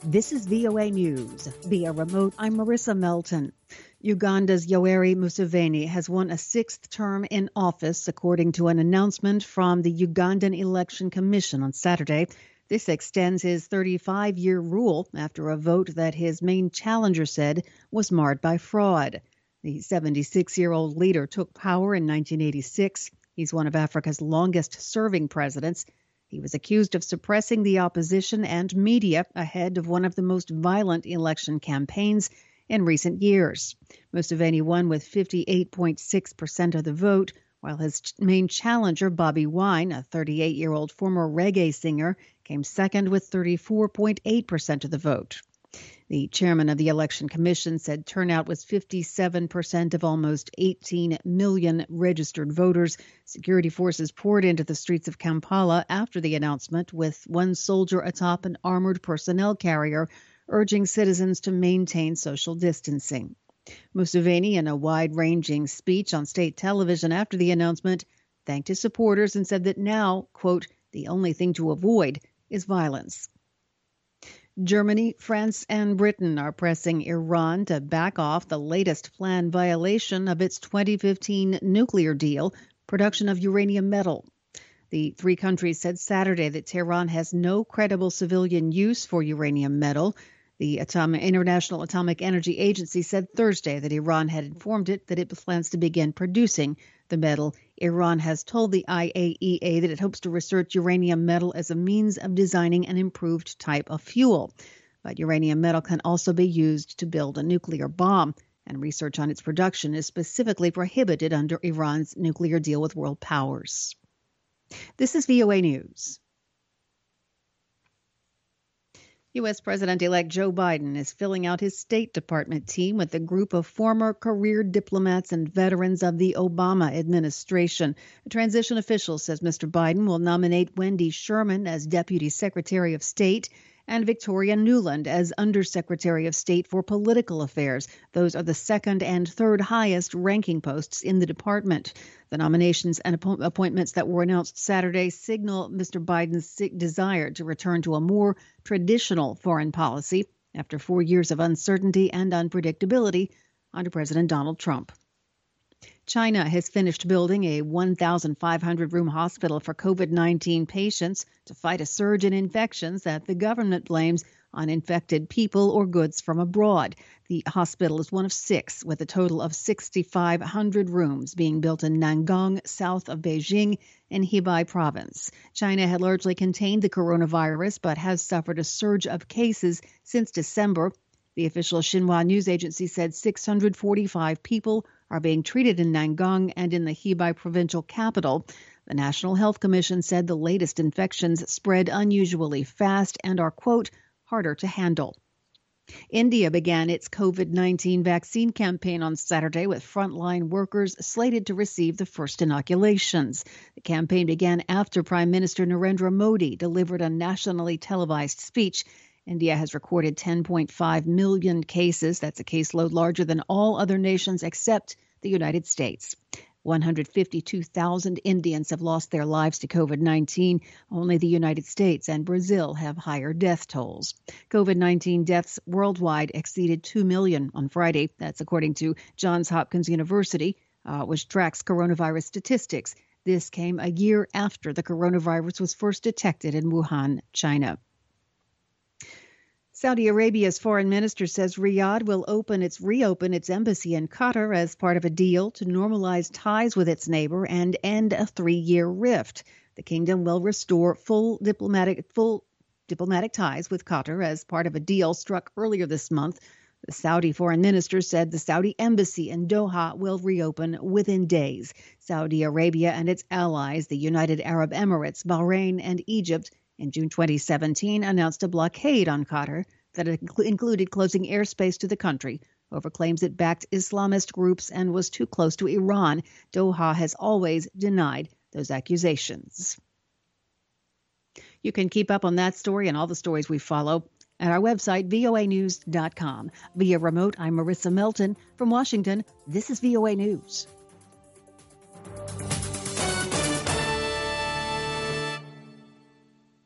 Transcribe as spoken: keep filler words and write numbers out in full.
This is V O A News. Via remote, I'm Marissa Melton. Uganda's Yoweri Museveni has won a sixth term in office, according to an announcement from the Ugandan Election Commission on Saturday. This extends his thirty-five-year rule after a vote that his main challenger said was marred by fraud. The seventy-six-year-old leader took power in nineteen eighty-six. He's one of Africa's longest-serving presidents. He was accused of suppressing the opposition and media ahead of one of the most violent election campaigns in recent years. Museveni won with fifty-eight point six percent of the vote, while his main challenger, Bobi Wine, a thirty-eight-year-old former reggae singer, came second with thirty-four point eight percent of the vote. The chairman of the Election Commission said turnout was fifty-seven percent of almost eighteen million registered voters. Security forces poured into the streets of Kampala after the announcement, with one soldier atop an armored personnel carrier, urging citizens to maintain social distancing. Museveni, in a wide-ranging speech on state television after the announcement, thanked his supporters and said that now, quote, the only thing to avoid is violence. Germany, France, and Britain are pressing Iran to back off the latest planned violation of its twenty fifteen nuclear deal, production of uranium metal. The three countries said Saturday that Tehran has no credible civilian use for uranium metal. The Atom- International Atomic Energy Agency said Thursday that Iran had informed it that it plans to begin producing the metal. Iran has told the I A E A that it hopes to research uranium metal as a means of designing an improved type of fuel. But uranium metal can also be used to build a nuclear bomb, and research on its production is specifically prohibited under Iran's nuclear deal with world powers. This is V O A News. U S. President-elect Joe Biden is filling out his State Department team with a group of former career diplomats and veterans of the Obama administration. A transition official says Mister Biden will nominate Wendy Sherman as Deputy Secretary of State and Victoria Nuland as Undersecretary of State for Political Affairs. Those are the second and third highest ranking posts in the department. The nominations and appointments that were announced Saturday signal Mister Biden's desire to return to a more traditional foreign policy after four years of uncertainty and unpredictability under President Donald Trump. China has finished building a one thousand five hundred room hospital for COVID nineteen patients to fight a surge in infections that the government blames on infected people or goods from abroad. The hospital is one of six, with a total of six thousand five hundred rooms being built in Nangong, south of Beijing, in Hebei province. China had largely contained the coronavirus, but has suffered a surge of cases since December. The official Xinhua news agency said six hundred forty-five people are being treated in Nangong and in the Hebei provincial capital. The National Health Commission said the latest infections spread unusually fast and are, quote, harder to handle. India began its COVID nineteen vaccine campaign on Saturday with frontline workers slated to receive the first inoculations. The campaign began after Prime Minister Narendra Modi delivered a nationally televised speech. India has recorded ten point five million cases. That's a caseload larger than all other nations except the United States. one hundred fifty-two thousand Indians have lost their lives to COVID nineteen. Only the United States and Brazil have higher death tolls. COVID nineteen deaths worldwide exceeded two million on Friday. That's according to Johns Hopkins University, uh, which tracks coronavirus statistics. This came a year after the coronavirus was first detected in Wuhan, China. Saudi Arabia's foreign minister says Riyadh will open its reopen its embassy in Qatar as part of a deal to normalize ties with its neighbor and end a three-year rift. The kingdom will restore full diplomatic full diplomatic ties with Qatar as part of a deal struck earlier this month. The Saudi foreign minister said the Saudi embassy in Doha will reopen within days. Saudi Arabia and its allies, the United Arab Emirates, Bahrain, and Egypt, in June twenty seventeen, announced a blockade on Qatar that included closing airspace to the country over claims it backed Islamist groups and was too close to Iran. Doha has always denied those accusations. You can keep up on that story and all the stories we follow at our website, V O A news dot com. Via remote, I'm Marissa Melton. From Washington, this is V O A News.